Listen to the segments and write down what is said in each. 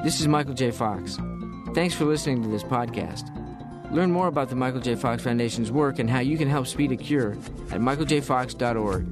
This is Michael J. Fox. Thanks for listening to this podcast. Learn more about the Michael J. Fox Foundation's work and how you can help speed a cure at michaeljfox.org.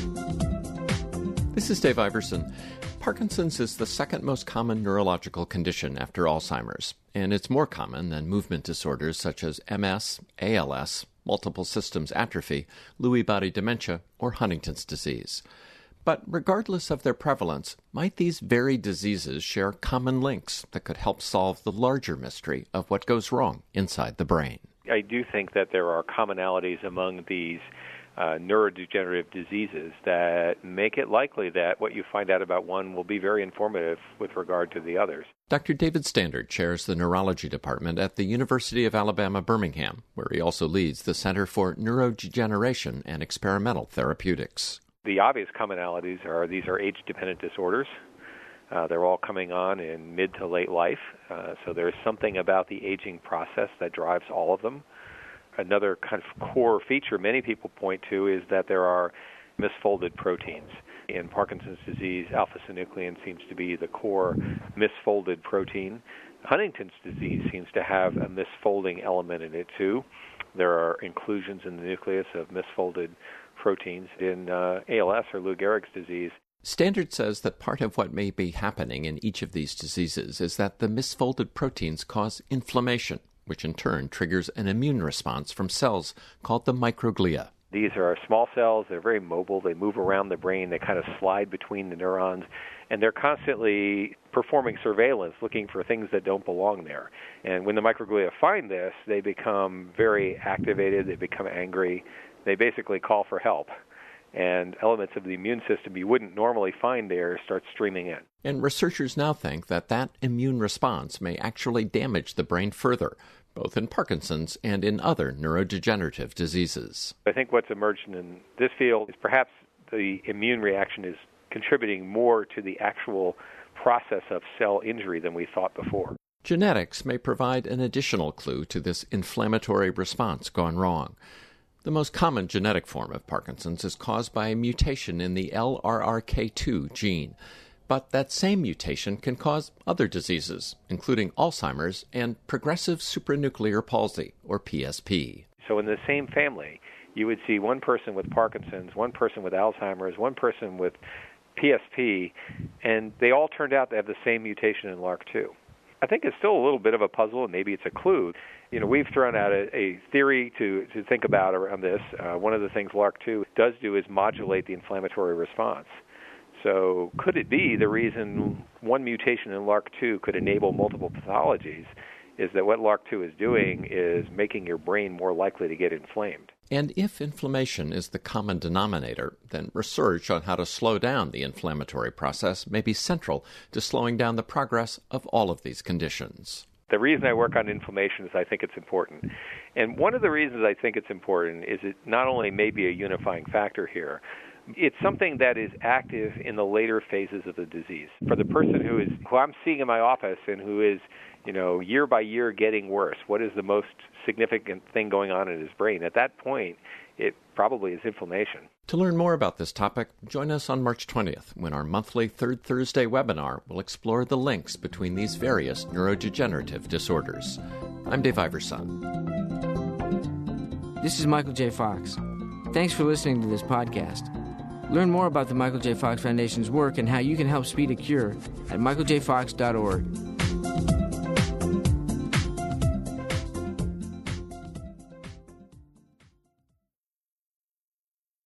This is Dave Iverson. Parkinson's is the second most common neurological condition after Alzheimer's, and it's more common than movement disorders such as MS, ALS, multiple systems atrophy, Lewy body dementia, or Huntington's disease. But regardless of their prevalence, might these varied diseases share common links that could help solve the larger mystery of what goes wrong inside the brain? I do think that there are commonalities among these neurodegenerative diseases that make it likely that what you find out about one will be very informative with regard to the others. Dr. David Standard chairs the neurology department at the University of Alabama, Birmingham, where he also leads the Center for Neurodegeneration and Experimental Therapeutics. The obvious commonalities are these are age-dependent disorders. They're all coming on in mid to late life, so there's something about the aging process that drives all of them. Another kind of core feature many people point to is that there are misfolded proteins. In Parkinson's disease, alpha-synuclein seems to be the core misfolded protein. Huntington's disease seems to have a misfolding element in it too. There are inclusions in the nucleus of misfolded proteins in ALS or Lou Gehrig's disease. Standard says that part of what may be happening in each of these diseases is that the misfolded proteins cause inflammation, which in turn triggers an immune response from cells called the microglia. These are small cells. They're very mobile. They move around the brain. They kind of slide between the neurons, and they're constantly performing surveillance, looking for things that don't belong there. And when the microglia find this, they become very activated. They become angry. They basically call for help. And elements of the immune system you wouldn't normally find there start streaming in. And researchers now think that that immune response may actually damage the brain further, both in Parkinson's and in other neurodegenerative diseases. I think what's emerged in this field is perhaps the immune reaction is contributing more to the actual process of cell injury than we thought before. Genetics may provide an additional clue to this inflammatory response gone wrong. The most common genetic form of Parkinson's is caused by a mutation in the LRRK2 gene. But that same mutation can cause other diseases, including Alzheimer's and progressive supranuclear palsy, or PSP. So in the same family, you would see one person with Parkinson's, one person with Alzheimer's, one person with PSP, and they all turned out to have the same mutation in LRRK2. I think it's still a little bit of a puzzle, and maybe it's a clue. You know, we've thrown out a theory to think about around this. One of the things LRRK2 does do is modulate the inflammatory response. So could it be the reason one mutation in LRRK2 could enable multiple pathologies is that what LRRK2 is doing is making your brain more likely to get inflamed? And if inflammation is the common denominator, then research on how to slow down the inflammatory process may be central to slowing down the progress of all of these conditions. The reason I work on inflammation is I think it's important. And one of the reasons I think it's important is it not only may be a unifying factor here, it's something that is active in the later phases of the disease. For the person who I'm seeing in my office and who is, year by year getting worse, what is the most significant thing going on in his brain? At that point, it probably is inflammation. To learn more about this topic, join us on March 20th when our monthly Third Thursday webinar will explore the links between these various neurodegenerative disorders. I'm Dave Iverson. This is Michael J. Fox. Thanks for listening to this podcast. Learn more about the Michael J. Fox Foundation's work and how you can help speed a cure at michaeljfox.org.